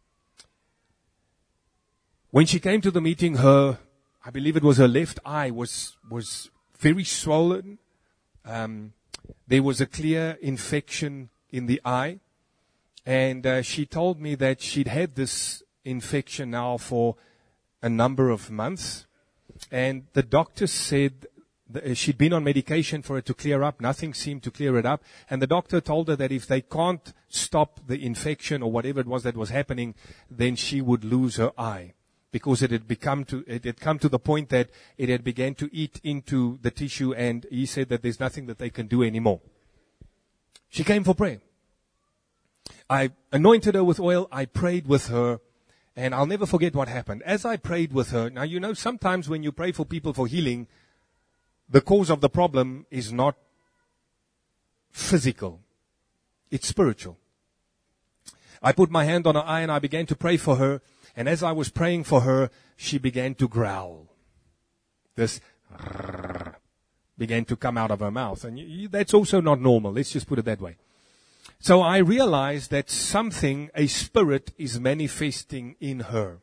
When she came to the meeting, her, I believe it was her left eye was, was very swollen. Um, there was a clear infection in the eye. And uh, she told me that she'd had this infection now for a number of months. And the doctor said that she'd been on medication for it to clear up. Nothing seemed to clear it up. And the doctor told her that if they can't stop the infection or whatever it was that was happening, then she would lose her eye. Because it had become to, it had come to the point that it had begun to eat into the tissue, and he said that there's nothing that they can do anymore. She came for prayer. I anointed her with oil. I prayed with her, and I'll never forget what happened. As I prayed with her, now you know sometimes when you pray for people for healing, the cause of the problem is not physical. It's spiritual. I put my hand on her eye and I began to pray for her. And as I was praying for her, she began to growl. This began to come out of her mouth. And you, you, that's also not normal. Let's just put it that way. So I realized that something, a spirit, is manifesting in her.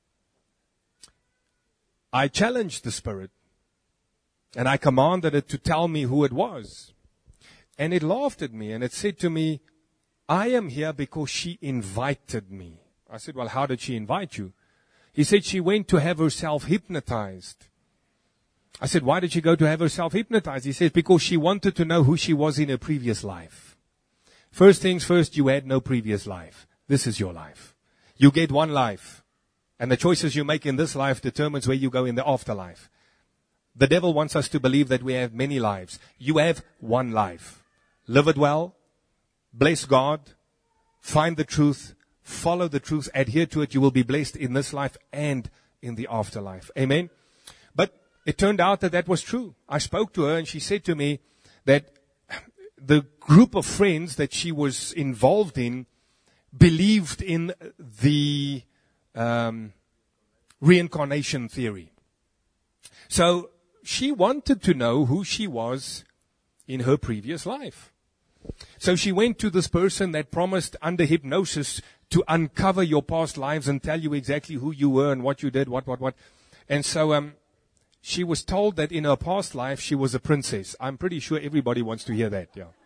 I challenged the spirit. And I commanded it to tell me who it was. And it laughed at me and it said to me, I am here because she invited me. I said, well, how did she invite you? He said she went to have herself hypnotized. I said, why did she go to have herself hypnotized? He said, because she wanted to know who she was in her previous life. First things first, you had no previous life. This is your life. You get one life. And the choices you make in this life determines where you go in the afterlife. The devil wants us to believe that we have many lives. You have one life. Live it well. Bless God. Find the truth. Follow the truth, adhere to it. You will be blessed in this life and in the afterlife. Amen. But it turned out that that was true. I spoke to her and she said to me that the group of friends that she was involved in believed in the um, reincarnation theory. So she wanted to know who she was in her previous life. So she went to this person that promised under hypnosis to uncover your past lives and tell you exactly who you were and what you did, what, what, what. And so um, she was told that in her past life she was a princess. I'm pretty sure everybody wants to hear that, yeah.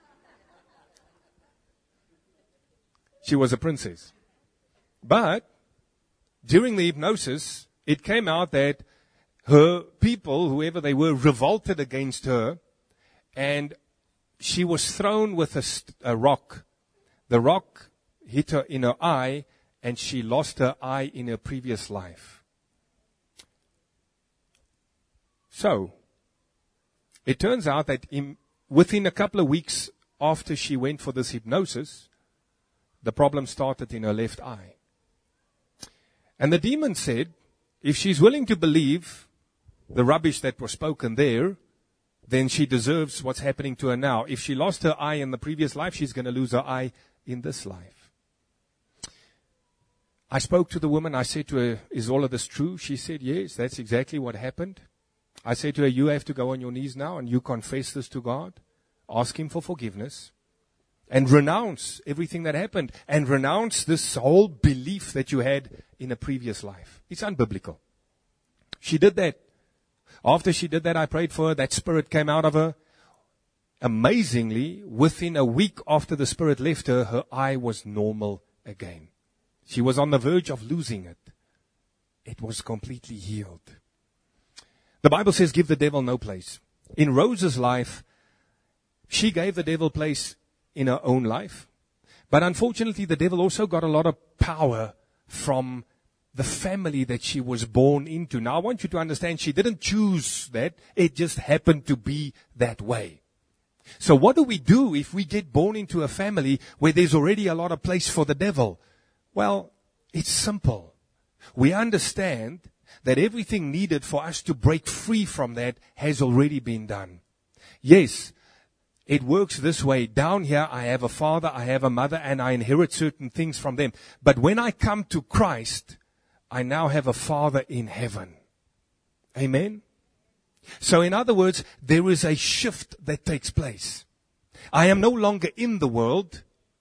She was a princess. But during the hypnosis, it came out that her people, whoever they were, revolted against her, and she was thrown with a, st- a rock. The rock hit her in her eye, and she lost her eye in her previous life. So, it turns out that in, within a couple of weeks after she went for this hypnosis, the problem started in her left eye. And the demon said, if she's willing to believe the rubbish that was spoken there, then she deserves what's happening to her now. If she lost her eye in the previous life, she's going to lose her eye in this life. I spoke to the woman. I said to her, is all of this true? She said, yes, that's exactly what happened. I said to her, you have to go on your knees now and you confess this to God. Ask Him for forgiveness. And renounce everything that happened. And renounce this whole belief that you had in a previous life. It's unbiblical. She did that. After she did that, I prayed for her. That spirit came out of her. Amazingly, within a week after the spirit left her, her eye was normal again. She was on the verge of losing it. It was completely healed. The Bible says, give the devil no place. In Rose's life, she gave the devil place in her own life. But unfortunately, the devil also got a lot of power from the family that she was born into. Now, I want you to understand, she didn't choose that. It just happened to be that way. So what do we do if we get born into a family where there's already a lot of place for the devil? Well, it's simple. We understand that everything needed for us to break free from that has already been done. Yes, it works this way. Down here, I have a father, I have a mother, and I inherit certain things from them. But when I come to Christ, I now have a Father in heaven. Amen? So in other words, there is a shift that takes place. I am no longer in the world.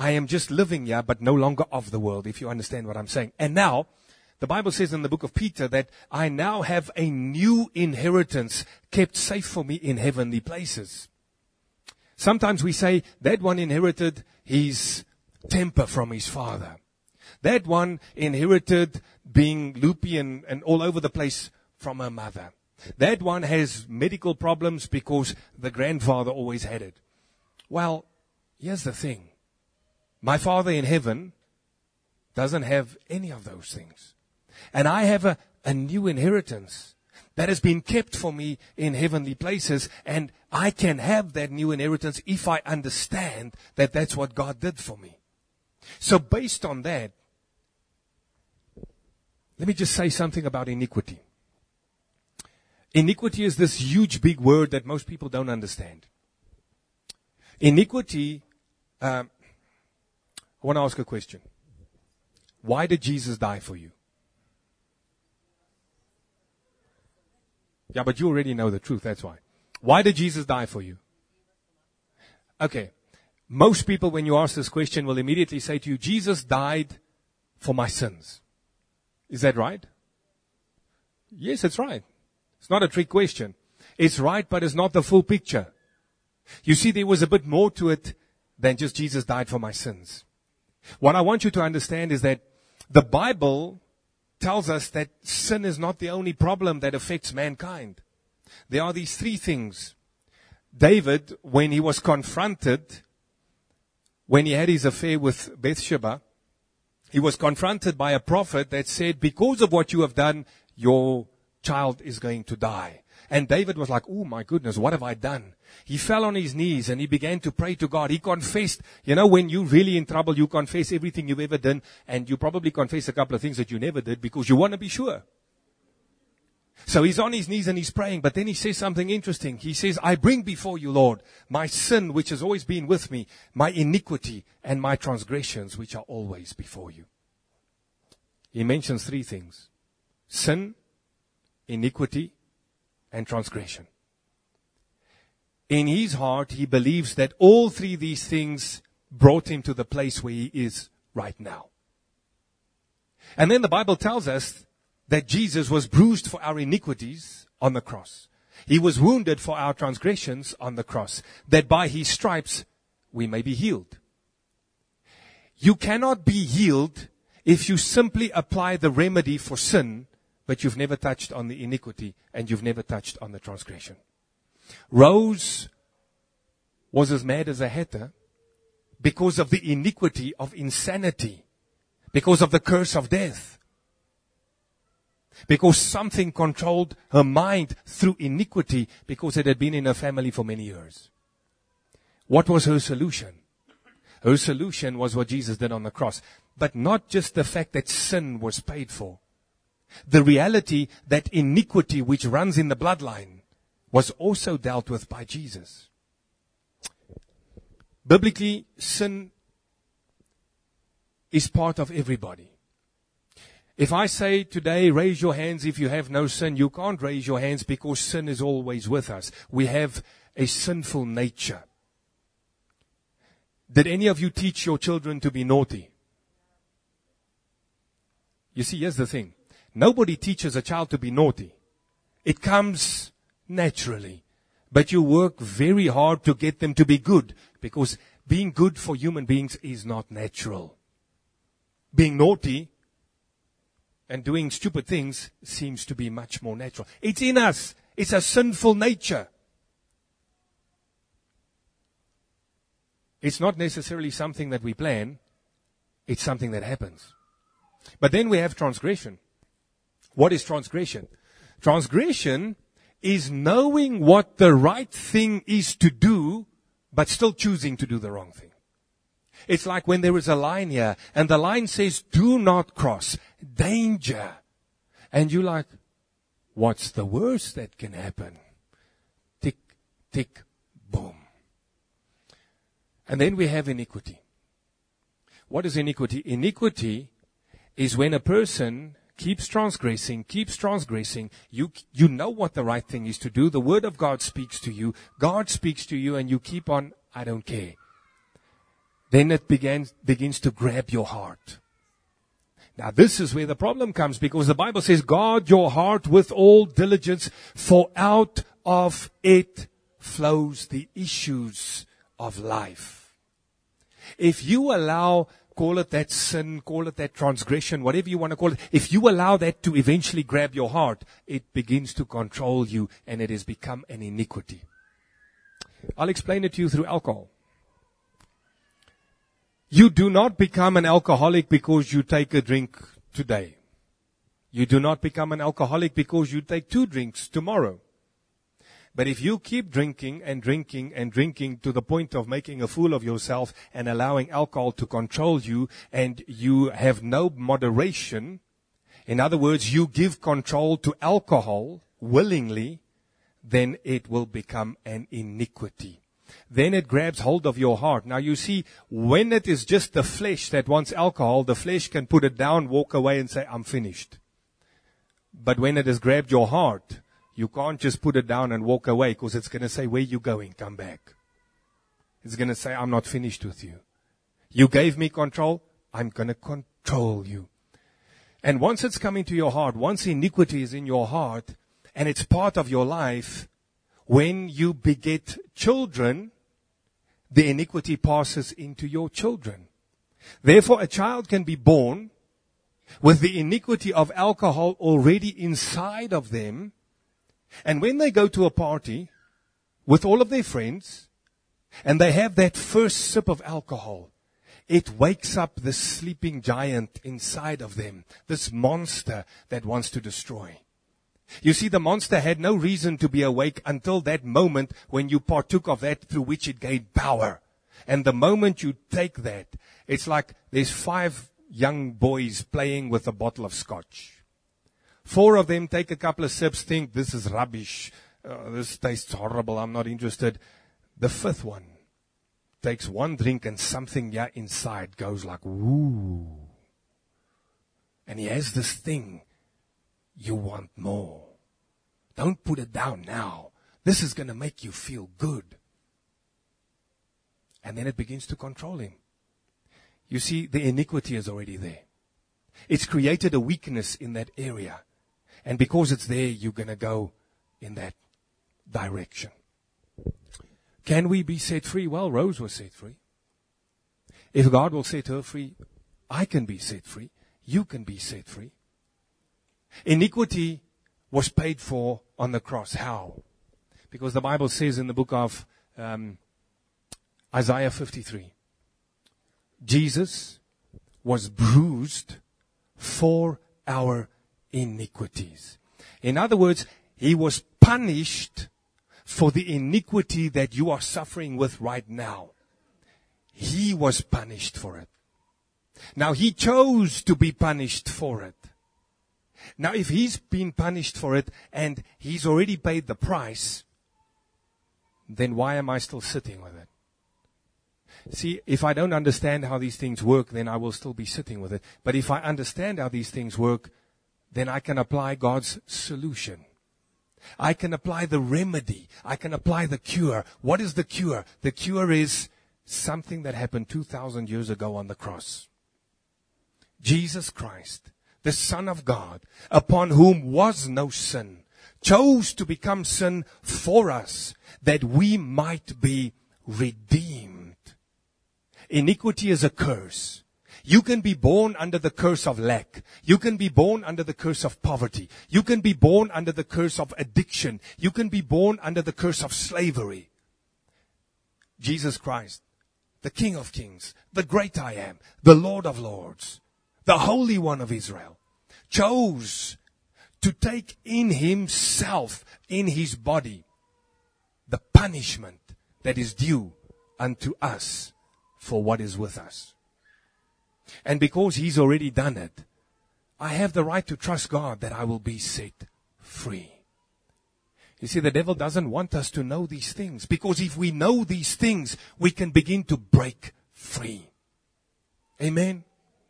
I am just living here, but no longer of the world, if you understand what I'm saying. And now, the Bible says in the book of Peter that I now have a new inheritance kept safe for me in heavenly places. Sometimes we say that one inherited his temper from his father. That one inherited being loopy and, and all over the place from her mother. That one has medical problems because the grandfather always had it. Well, here's the thing. My Father in heaven doesn't have any of those things. And I have a, a new inheritance that has been kept for me in heavenly places. And I can have that new inheritance if I understand that that's what God did for me. So based on that, let me just say something about iniquity. Iniquity is this huge big word that most people don't understand. Iniquity, um, I want to ask a question. Why did Jesus die for you? Yeah, but you already know the truth, that's why. Why did Jesus die for you? Okay. Most people, when you ask this question, will immediately say to you, Jesus died for my sins. Is that right? Yes, it's right. It's not a trick question. It's right, but it's not the full picture. You see, there was a bit more to it than just Jesus died for my sins. What I want you to understand is that the Bible tells us that sin is not the only problem that affects mankind. There are these three things. David, when he was confronted, when he had his affair with Bathsheba, he was confronted by a prophet that said, because of what you have done, your child is going to die. And David was like, oh my goodness, what have I done? He fell on his knees and he began to pray to God. He confessed, you know, when you're really in trouble, you confess everything you've ever done. And you probably confess a couple of things that you never did because you want to be sure. So he's on his knees and he's praying. But then he says something interesting. He says, I bring before you, Lord, my sin, which has always been with me, my iniquity and my transgressions, which are always before you. He mentions three things. Sin, iniquity, and transgression. In his heart, he believes that all three of these things brought him to the place where he is right now. And then the Bible tells us that Jesus was bruised for our iniquities on the cross. He was wounded for our transgressions on the cross, that by his stripes we may be healed. You cannot be healed if you simply apply the remedy for sin, but you've never touched on the iniquity and you've never touched on the transgression. Rose was as mad as a hatter because of the iniquity of insanity, because of the curse of death, because something controlled her mind through iniquity because it had been in her family for many years. What was her solution? Her solution was what Jesus did on the cross, but not just the fact that sin was paid for. The reality that iniquity which runs in the bloodline was also dealt with by Jesus. Biblically, sin is part of everybody. If I say today, raise your hands if you have no sin, you can't raise your hands because sin is always with us. We have a sinful nature. Did any of you teach your children to be naughty? You see, here's the thing. Nobody teaches a child to be naughty. It comes naturally. But you work very hard to get them to be good, because being good for human beings is not natural. Being naughty and doing stupid things seems to be much more natural. It's in us. It's a sinful nature. It's not necessarily something that we plan. It's something that happens. But then we have transgression. What is transgression? Transgression is knowing what the right thing is to do, but still choosing to do the wrong thing. It's like when there is a line here, and the line says, do not cross. Danger. And you're like, what's the worst that can happen? Tick, tick, boom. And then we have iniquity. What is iniquity? Iniquity is when a person keeps transgressing, keeps transgressing. You, you know what the right thing is to do. The Word of God speaks to you. God speaks to you, and you keep on, I don't care. then it begins, begins to grab your heart. Now this is where the problem comes, because the Bible says, guard your heart with all diligence, for out of it flows the issues of life. If you allow, call it that sin, call it that transgression, whatever you want to call it, if you allow that to eventually grab your heart, it begins to control you and it has become an iniquity. I'll explain it to you through alcohol. You do not become an alcoholic because you take a drink today. You do not become an alcoholic because you take two drinks tomorrow. But if you keep drinking and drinking and drinking to the point of making a fool of yourself and allowing alcohol to control you, and you have no moderation, in other words, you give control to alcohol willingly, then it will become an iniquity. Then it grabs hold of your heart. Now you see, when it is just the flesh that wants alcohol, the flesh can put it down, walk away and say, I'm finished. But when it has grabbed your heart, you can't just put it down and walk away, because it's going to say, where you going? Come back. It's going to say, I'm not finished with you. You gave me control. I'm going to control you. And once it's coming to your heart, once iniquity is in your heart, and it's part of your life, when you beget children, the iniquity passes into your children. Therefore, a child can be born with the iniquity of alcohol already inside of them. And when they go to a party with all of their friends, and they have that first sip of alcohol, it wakes up this sleeping giant inside of them, this monster that wants to destroy. You see, the monster had no reason to be awake until that moment when you partook of that through which it gained power. And the moment you take that, it's like there's five young boys playing with a bottle of scotch. Four of them take a couple of sips, think this is rubbish, uh, this tastes horrible, I'm not interested. The fifth one takes one drink and something yeah inside goes like, woo. And he has this thing. You want more. Don't put it down now. This is going to make you feel good. And then it begins to control him. You see, the iniquity is already there. It's created a weakness in that area. And because it's there, you're going to go in that direction. Can we be set free? Well, Rose was set free. If God will set her free, I can be set free. You can be set free. Iniquity was paid for on the cross. How? Because the Bible says in the book of um, Isaiah fifty-three, Jesus was bruised for our iniquities. In other words, he was punished for the iniquity that you are suffering with right now. He was punished for it. Now, he chose to be punished for it. Now, if he's been punished for it and he's already paid the price, then why am I still sitting with it? See, if I don't understand how these things work, then I will still be sitting with it. But if I understand how these things work, then I can apply God's solution. I can apply the remedy. I can apply the cure. What is the cure? The cure is something that happened two thousand years ago on the cross. Jesus Christ, the Son of God, upon whom was no sin, chose to become sin for us, that we might be redeemed. Iniquity is a curse. You can be born under the curse of lack. You can be born under the curse of poverty. You can be born under the curse of addiction. You can be born under the curse of slavery. Jesus Christ, the King of Kings, the great I am, the Lord of Lords, the Holy One of Israel, chose to take in himself, in his body, the punishment that is due unto us for what is with us. And because he's already done it, I have the right to trust God that I will be set free. You see, the devil doesn't want us to know these things, because if we know these things, we can begin to break free. Amen.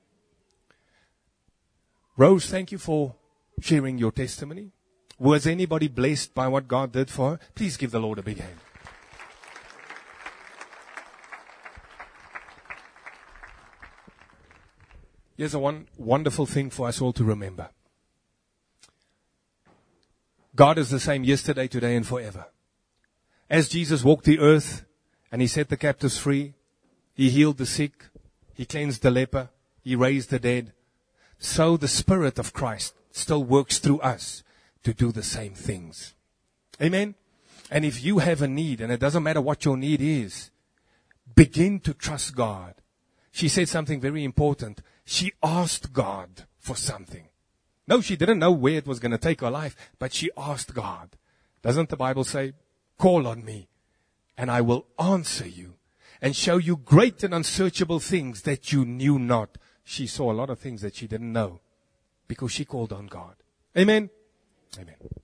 Rose, thank you for sharing your testimony. Was anybody blessed by what God did for her? Please give the Lord a big hand. Here's a one wonderful thing for us all to remember. God is the same yesterday, today, and forever. As Jesus walked the earth and He set the captives free, He healed the sick, He cleansed the leper, He raised the dead, so the Spirit of Christ still works through us to do the same things. Amen? And if you have a need, and it doesn't matter what your need is, begin to trust God. She said something very important. She asked God for something. No, she didn't know where it was going to take her life, but she asked God. Doesn't the Bible say, call on me, and I will answer you, and show you great and unsearchable things that you knew not. She saw a lot of things that she didn't know, because she called on God. Amen? Amen.